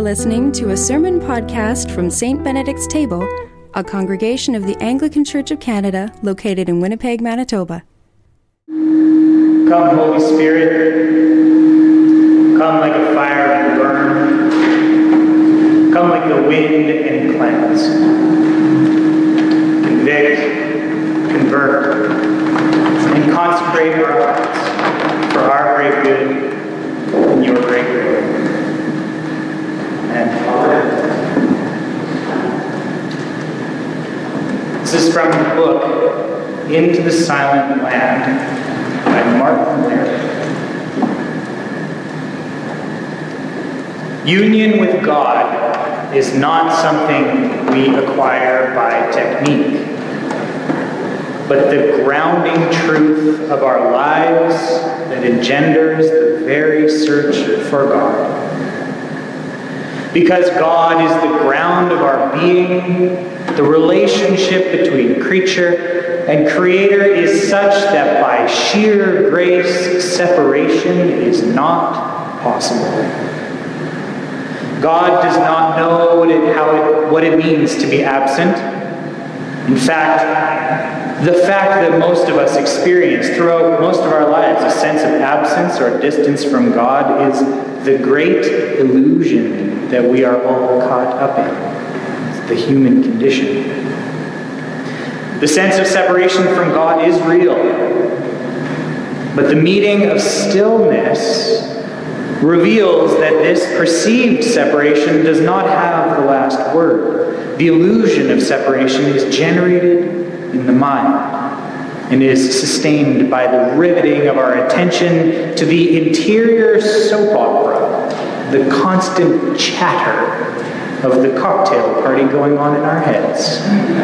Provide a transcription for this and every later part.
listening to a sermon podcast from St. Benedict's Table, a congregation of the Anglican Church of Canada located in Winnipeg, Manitoba. Come, Holy Spirit, come like a fire and burn. Come like the wind and cleanse. Convict, convert, and consecrate our hearts for our great good and your great glory. Amen. This is from the book Into the Silent Land by Martin Laird. Union with God is not something we acquire by technique, but the grounding truth of our lives that engenders the very search for God. Because God is the ground of our being, the relationship between creature and creator is such that by sheer grace, separation is not possible. God does not know what it means to be absent. In fact, the fact that most of us experience throughout most of our lives a sense of absence or distance from God is the great illusion that we are all caught up in. It's the human condition. The sense of separation from God is real, but the meaning of stillness reveals that this perceived separation does not have the last word. The illusion of separation is generated in the mind and is sustained by the riveting of our attention to the interior soap opera, the constant chatter of the cocktail party going on in our heads.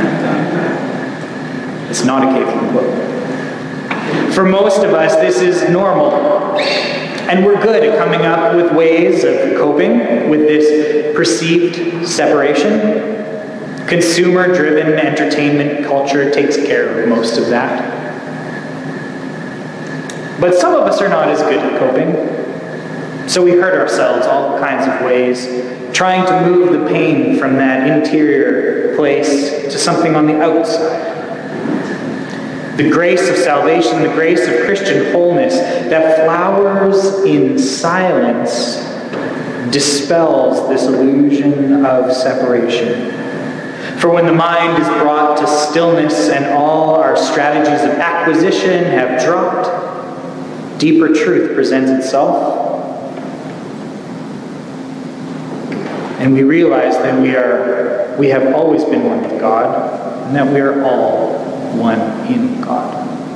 It's not a cave in the book. For most of us, this is normal. And we're good at coming up with ways of coping with this perceived separation. Consumer-driven entertainment culture takes care of most of that. But some of us are not as good at coping. So we hurt ourselves all kinds of ways, trying to move the pain from that interior place to something on the outside. The grace of salvation, the grace of Christian wholeness that flowers in silence dispels this illusion of separation. For when the mind is brought to stillness and all our strategies of acquisition have dropped, deeper truth presents itself. And we realize that we have always been one with God, and that we are all one in God.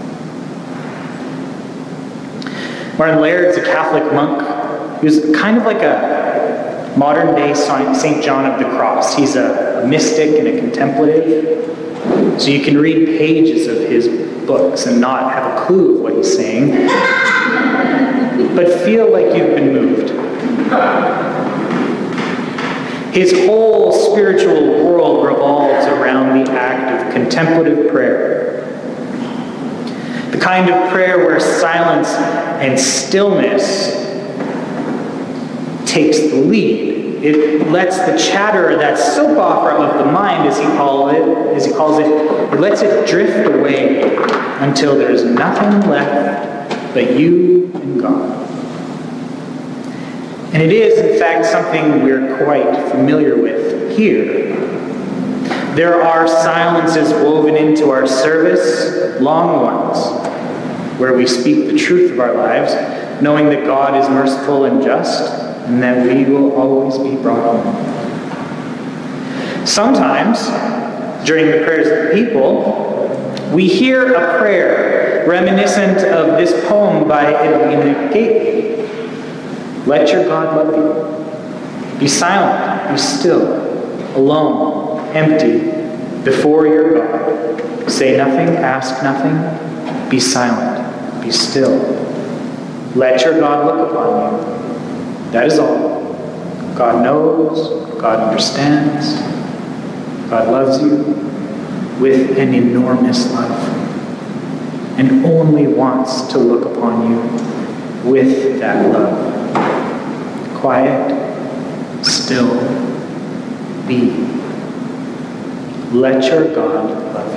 Martin Laird is a Catholic monk who's kind of like a modern-day St. John of the Cross. He's a mystic and a contemplative. So you can read pages of his books and not have a clue of what he's saying, but feel like you've been moved. His whole spiritual world revolves around the act of contemplative prayer. The kind of prayer where silence and stillness takes the lead. It lets the chatter, that soap opera of the mind, as he calls it, it lets it drift away until there's nothing left but you and God. And it is, in fact, something we're quite familiar with here. There are silences woven into our service, long ones, where we speak the truth of our lives, knowing that God is merciful and just, and that we will always be brought home. Sometimes, during the prayers of the people, we hear a prayer reminiscent of this poem by Edwina Gately. Let your God love you. Be silent, be still, alone, empty, before your God. Say nothing, ask nothing, be silent, be still. Let your God look upon you. That is all. God knows, God understands, God loves you with an enormous love, and only wants to look upon you with that love. Quiet, still be. Let your God love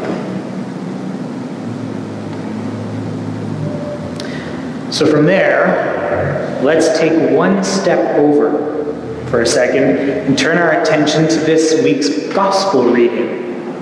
you. So from there, let's take one step over for a second and turn our attention to this week's gospel reading.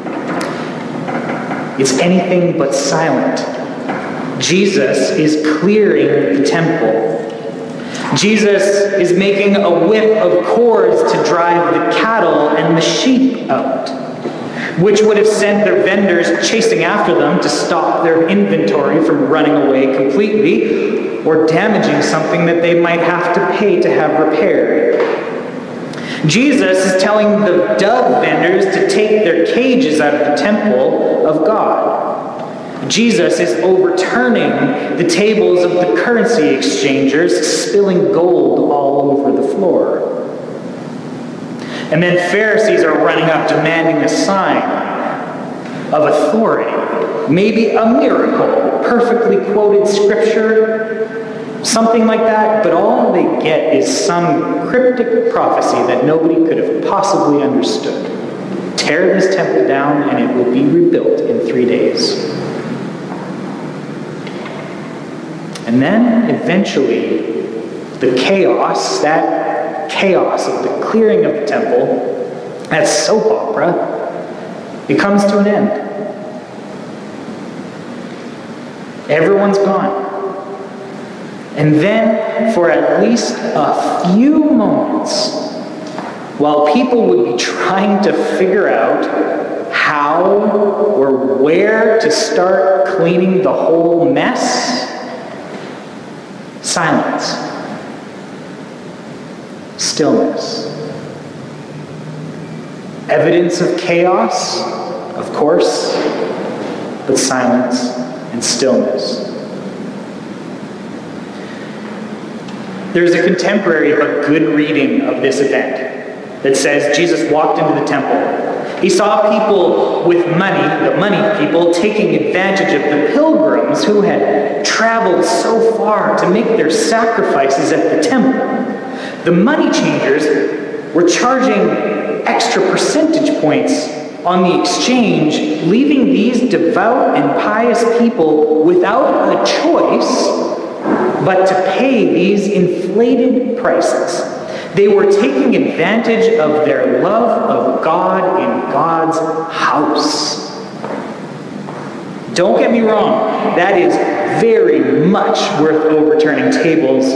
It's anything but silent. Jesus is clearing the temple. Jesus is making a whip of cords to drive the cattle and the sheep out, which would have sent their vendors chasing after them to stop their inventory from running away completely or damaging something that they might have to pay to have repaired. Jesus is telling the dove vendors to take their cages out of the temple of God. Jesus is overturning the tables of the currency exchangers, spilling gold all over the floor. And then Pharisees are running up demanding a sign of authority, maybe a miracle, perfectly quoted scripture, something like that, but all they get is some cryptic prophecy that nobody could have possibly understood. Tear this temple down and it will be rebuilt in 3 days. And then, eventually, that chaos of the clearing of the temple, that soap opera, it comes to an end. Everyone's gone. And then, for at least a few moments, while people would be trying to figure out how or where to start cleaning the whole mess, silence. Stillness. Evidence of chaos, of course, but silence and stillness. There's a contemporary but good reading of this event that says Jesus walked into the temple. He saw people with money, the money people, taking advantage of the pilgrims who had traveled so far to make their sacrifices at the temple. The money changers were charging extra percentage points on the exchange, leaving these devout and pious people without a choice but to pay these inflated prices. They were taking advantage of their love of God in God's house. Don't get me wrong, that is very much worth overturning tables.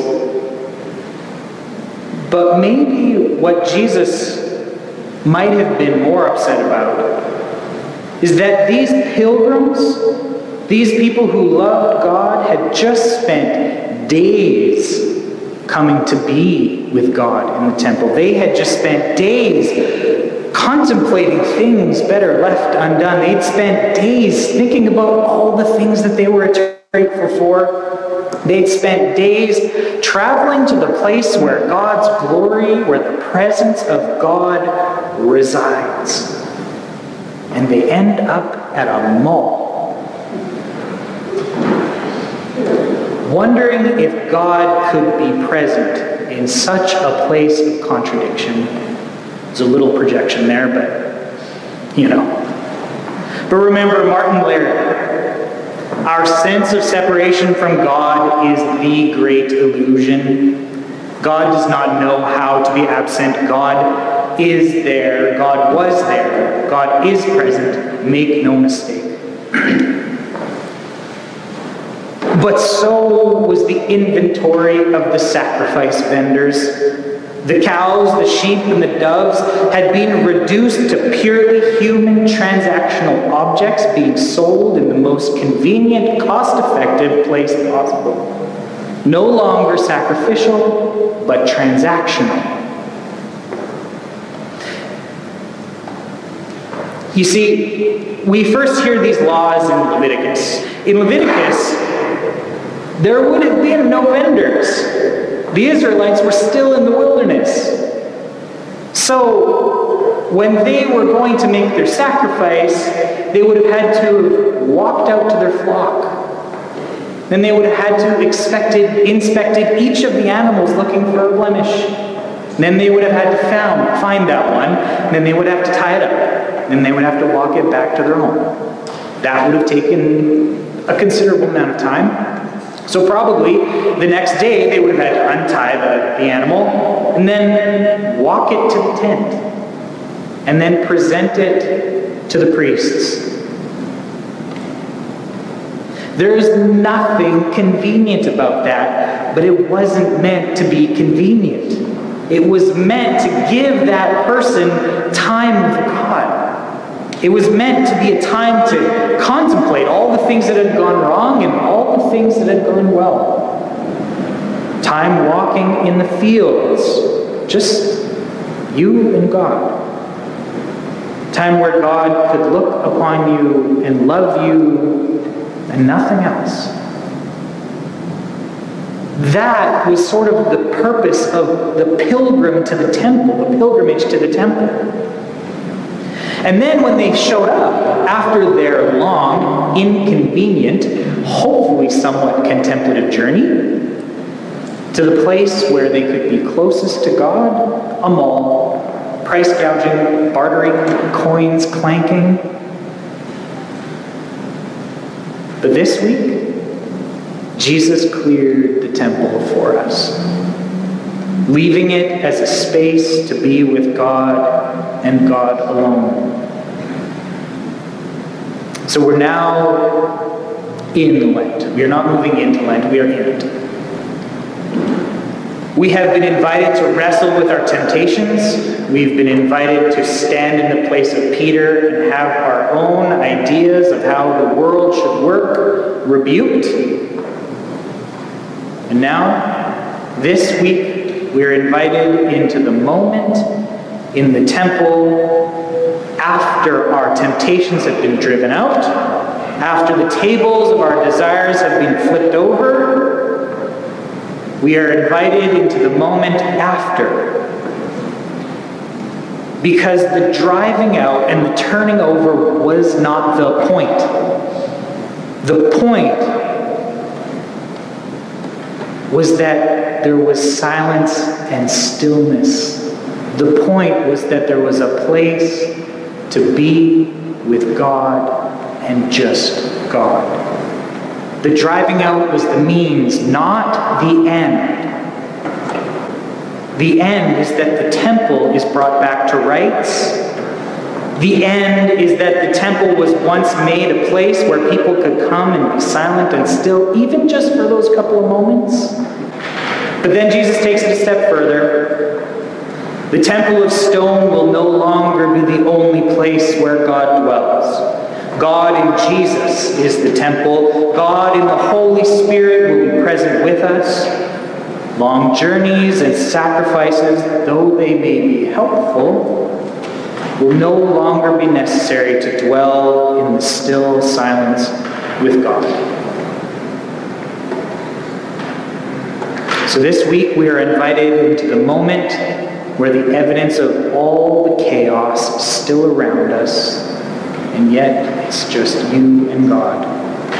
But maybe what Jesus might have been more upset about is that these pilgrims, these people who loved God, had just spent days coming to be with God in the temple. They had just spent days contemplating things better left undone. They'd spent days thinking about all the things that they were grateful for. They'd spent days traveling to the place where God's glory, where the presence of God resides. And they end up at a mall, wondering if God could be present in such a place of contradiction. There's a little projection there, but, But remember Martin Luther. Our sense of separation from God is the great illusion. God does not know how to be absent. God is there. God was there. God is present. Make no mistake. But so was the inventory of the sacrifice vendors. The cows, the sheep, and the doves had been reduced to purely human transactional objects being sold in the most convenient, cost-effective place possible. No longer sacrificial, but transactional. You see, we first hear these laws in Leviticus. In Leviticus, there would have been no vendors. The Israelites were still in the wilderness. So, when they were going to make their sacrifice, they would have had to have walked out to their flock. Then they would have had to have inspected each of the animals looking for a blemish. Then they would have had to find that one, and then they would have to tie it up. Then they would have to walk it back to their home. That would have taken a considerable amount of time. So probably the next day they would have had to untie the animal and then walk it to the tent and then present it to the priests. There's nothing convenient about that, but it wasn't meant to be convenient. It was meant to give that person time with God. It was meant to be a time to contemplate all the things that had gone wrong and all the things that had gone well. Time walking in the fields, just you and God. Time where God could look upon you and love you and nothing else. That was sort of the purpose of the pilgrim to the temple, the pilgrimage to the temple. And then when they showed up after their long, inconvenient, hopefully somewhat contemplative journey to the place where they could be closest to God, a mall, price gouging, bartering, coins clanking. But this week, Jesus cleared the temple for us, leaving it as a space to be with God and God alone. So we're now in Lent. We are not moving into Lent, we are in it. We have been invited to wrestle with our temptations. We've been invited to stand in the place of Peter and have our own ideas of how the world should work rebuked. And now, this week, we're invited into the moment in the temple after our temptations have been driven out, after the tables of our desires have been flipped over. We are invited into the moment after. Because the driving out and the turning over was not the point. The point was that there was silence and stillness. The point was that there was a place to be with God and just God. The driving out was the means, not the end. The end is that the temple is brought back to rights. The end is that the temple was once made a place where people could come and be silent and still, even just for those couple of moments. But then Jesus takes it a step further. The temple of stone will no longer be the only place where God dwells. God in Jesus is the temple. God in the Holy Spirit will be present with us. Long journeys and sacrifices, though they may be helpful, will no longer be necessary to dwell in the still silence with God. So this week we are invited into the moment where the evidence of all the chaos is still around us, and yet it's just you and God.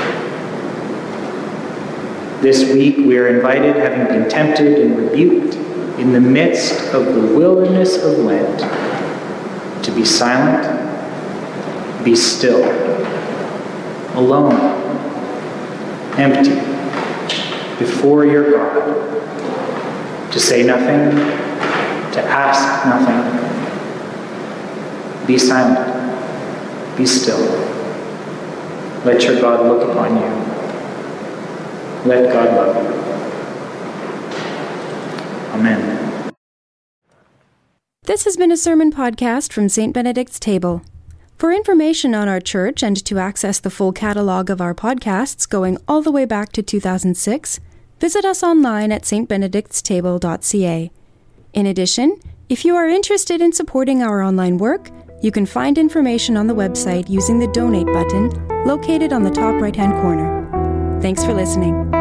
This week we are invited, having been tempted and rebuked in the midst of the wilderness of Lent, to be silent, be still, alone, empty, before your God, to say nothing, to ask nothing. Be silent, be still. Let your God look upon you. Let God love you. Amen. This has been a sermon podcast from St. Benedict's Table. For information on our church and to access the full catalog of our podcasts going all the way back to 2006, visit us online at stbenedictstable.ca. In addition, if you are interested in supporting our online work, you can find information on the website using the Donate button located on the top right-hand corner. Thanks for listening.